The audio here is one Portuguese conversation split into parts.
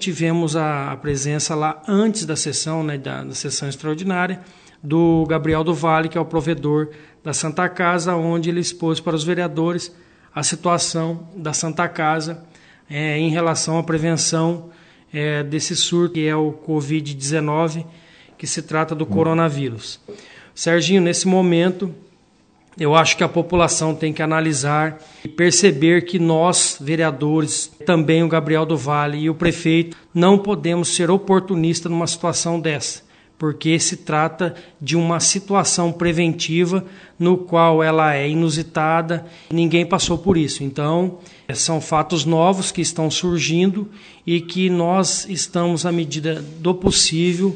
tivemos a presença lá antes da sessão, né, da sessão extraordinária, do Gabriel do Vale, que é o provedor da Santa Casa, onde ele expôs para os vereadores a situação da Santa Casa em relação à prevenção desse surto, que é o Covid-19, que se trata do coronavírus. Serginho, nesse momento, eu acho que a população tem que analisar e perceber que nós, vereadores, também o Gabriel do Vale e o prefeito, não podemos ser oportunistas numa situação dessa, porque se trata de uma situação preventiva no qual ela é inusitada, ninguém passou por isso. Então, são fatos novos que estão surgindo e que nós estamos, à medida do possível,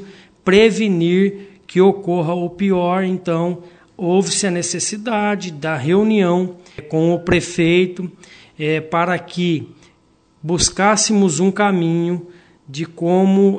prevenir que ocorra o pior. Então, houve-se a necessidade da reunião com o prefeito para que buscássemos um caminho de como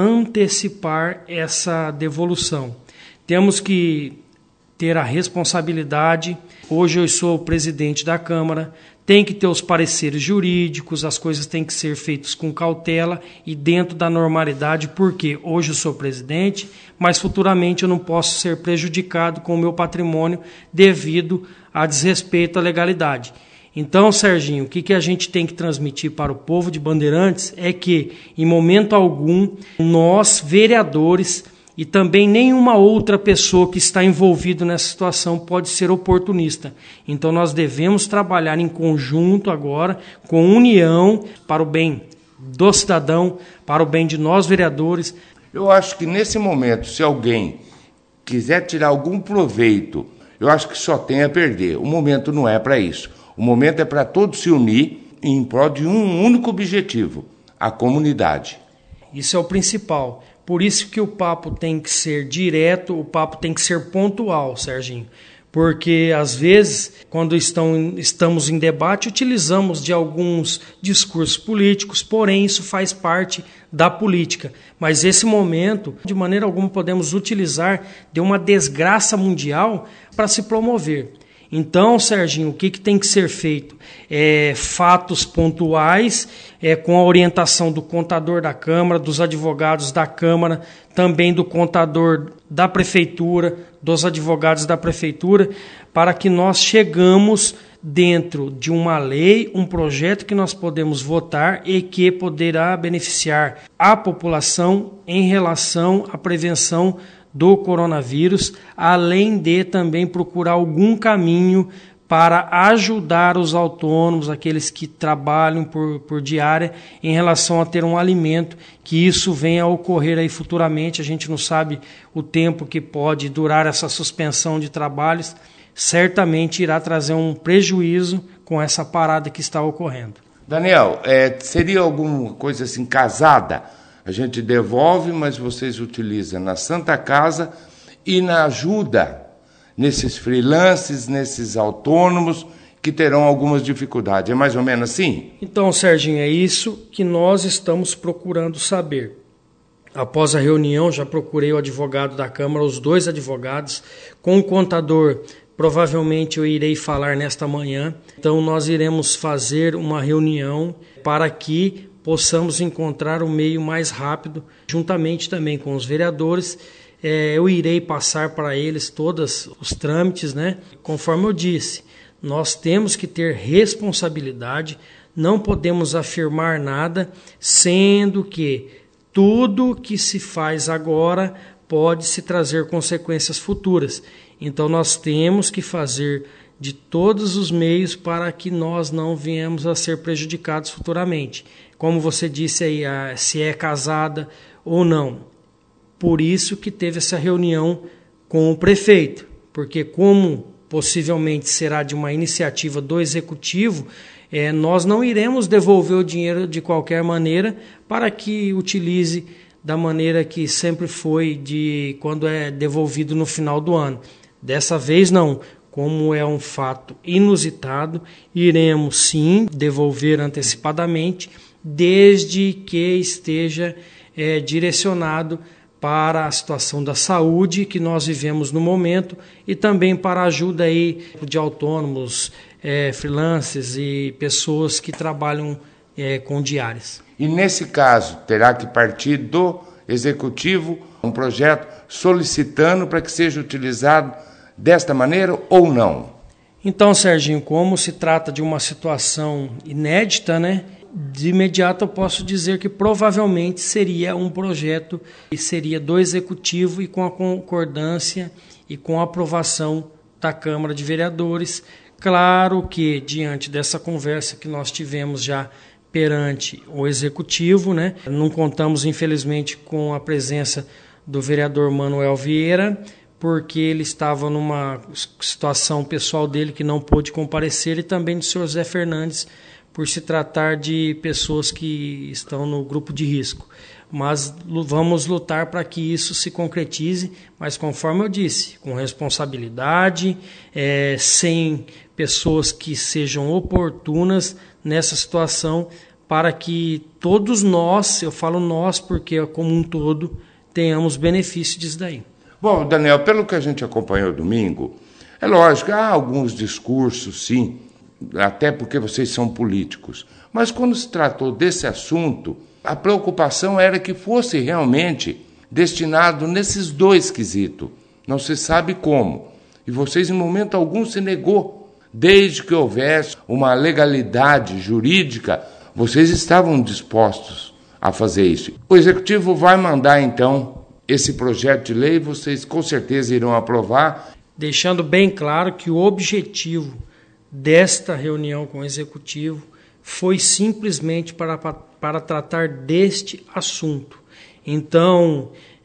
antecipar essa devolução. Temos que ter a responsabilidade. Hoje eu sou o presidente da Câmara, tem que ter os pareceres jurídicos, as coisas têm que ser feitas com cautela e dentro da normalidade, porque hoje eu sou presidente, mas futuramente eu não posso ser prejudicado com o meu patrimônio devido a desrespeito à legalidade. Então, Serginho, o que a gente tem que transmitir para o povo de Bandeirantes é que, em momento algum, nós, vereadores, e também nenhuma outra pessoa que está envolvida nessa situação pode ser oportunista. Então, nós devemos trabalhar em conjunto agora, com união, para o bem do cidadão, para o bem de nós, vereadores. Eu acho que, nesse momento, se alguém quiser tirar algum proveito, eu acho que só tem a perder. O momento não é para isso. O momento é para todos se unir em prol de um único objetivo, a comunidade. Isso é o principal. Por isso que o papo tem que ser direto, o papo tem que ser pontual, Serginho. Porque, às vezes, quando estamos em debate, utilizamos de alguns discursos políticos, porém isso faz parte da política. Mas esse momento, de maneira alguma, podemos utilizar de uma desgraça mundial para se promover. Então, Serginho, o que tem que ser feito? Fatos pontuais, com a orientação do contador da Câmara, dos advogados da Câmara, também do contador da Prefeitura, dos advogados da Prefeitura, para que nós chegamos dentro de uma lei, um projeto que nós podemos votar e que poderá beneficiar a população em relação à prevenção do coronavírus, além de também procurar algum caminho para ajudar os autônomos, aqueles que trabalham por diária, em relação a ter um alimento, que isso venha a ocorrer aí futuramente. A gente não sabe o tempo que pode durar essa suspensão de trabalhos, certamente irá trazer um prejuízo com essa parada que está ocorrendo. Daniel, seria alguma coisa assim casada? A gente devolve, mas vocês utilizam na Santa Casa e na ajuda nesses freelances, nesses autônomos que terão algumas dificuldades. É mais ou menos assim? Então, Serginho, é isso que nós estamos procurando saber. Após a reunião, já procurei o advogado da Câmara, os dois advogados, com o contador. Provavelmente eu irei falar nesta manhã. Então, nós iremos fazer uma reunião para que possamos encontrar o meio mais rápido, juntamente também com os vereadores. Eu irei passar para eles todos os trâmites, né? Conforme eu disse, nós temos que ter responsabilidade, não podemos afirmar nada, sendo que tudo que se faz agora pode se trazer consequências futuras. Então nós temos que fazer de todos os meios para que nós não venhamos a ser prejudicados futuramente. Como você disse aí, se é casada ou não. Por isso que teve essa reunião com o prefeito, porque como possivelmente será de uma iniciativa do executivo, nós não iremos devolver o dinheiro de qualquer maneira para que utilize da maneira que sempre foi de quando é devolvido no final do ano. Dessa vez não. Como é um fato inusitado, iremos sim devolver antecipadamente, desde que esteja direcionado para a situação da saúde que nós vivemos no momento e também para a ajuda aí de autônomos, freelancers e pessoas que trabalham com diárias. E nesse caso, terá que partir do Executivo um projeto solicitando para que seja utilizado desta maneira ou não? Então, Serginho, como se trata de uma situação inédita, né? De imediato eu posso dizer que provavelmente seria um projeto que seria do Executivo e com a concordância e com a aprovação da Câmara de Vereadores. Claro que, diante dessa conversa que nós tivemos já perante o Executivo, né, não contamos, infelizmente, com a presença do vereador Manuel Vieira, porque ele estava numa situação pessoal dele que não pôde comparecer, e também do senhor Zé Fernandes, por se tratar de pessoas que estão no grupo de risco. Mas vamos lutar para que isso se concretize, mas conforme eu disse, com responsabilidade, sem pessoas que sejam oportunas nessa situação, para que todos nós, eu falo nós porque é como um todo, tenhamos benefício disso daí. Bom, Daniel, pelo que a gente acompanhou domingo, é lógico, há alguns discursos, sim, até porque vocês são políticos, mas quando se tratou desse assunto, a preocupação era que fosse realmente destinado nesses dois quesitos. Não se sabe como. E vocês, em momento algum, se negou. Desde que houvesse uma legalidade jurídica, vocês estavam dispostos a fazer isso. O Executivo vai mandar, então, esse projeto de lei, vocês com certeza irão aprovar. Deixando bem claro que o objetivo desta reunião com o Executivo foi simplesmente para tratar deste assunto. Então,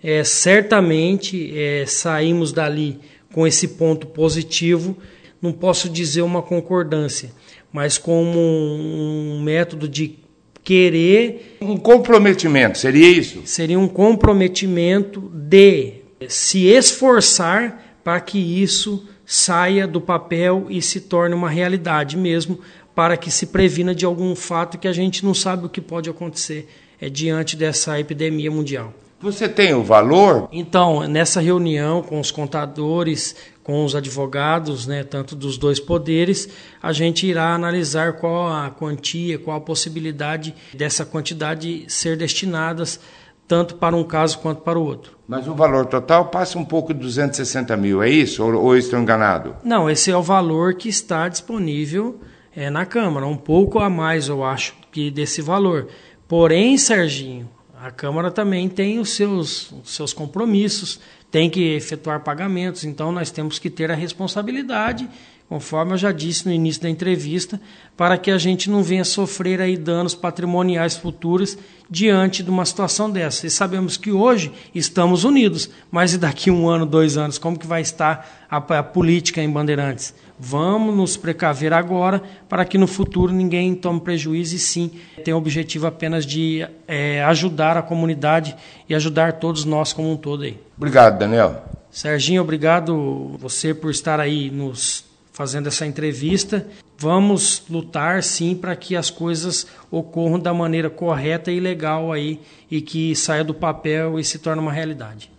certamente saímos dali com esse ponto positivo, não posso dizer uma concordância, mas como um método de querer... Um comprometimento, seria isso? Seria um comprometimento de se esforçar para que isso saia do papel e se torne uma realidade mesmo, para que se previna de algum fato que a gente não sabe o que pode acontecer diante dessa epidemia mundial. Você tem o valor? Então, nessa reunião com os contadores, com os advogados, né, tanto dos dois poderes, a gente irá analisar qual a quantia, qual a possibilidade dessa quantidade ser destinadas tanto para um caso quanto para o outro. Mas o valor total passa um pouco de 260 mil, é isso? Ou estou enganado? Não, esse é o valor que está disponível na Câmara, um pouco a mais, eu acho, que desse valor. Porém, Serginho, a Câmara também tem os seus compromissos, tem que efetuar pagamentos, então nós temos que ter a responsabilidade, conforme eu já disse no início da entrevista, para que a gente não venha sofrer aí danos patrimoniais futuros diante de uma situação dessa. E sabemos que hoje estamos unidos, mas e daqui 1 ano, 2 anos, como que vai estar a política em Bandeirantes? Vamos nos precaver agora para que no futuro ninguém tome prejuízo e sim tenha o objetivo apenas de ajudar a comunidade e ajudar todos nós como um todo aí. Obrigado, Daniel. Serginho, obrigado você por estar aí nos fazendo essa entrevista. Vamos lutar sim para que as coisas ocorram da maneira correta e legal aí e que saia do papel e se torne uma realidade.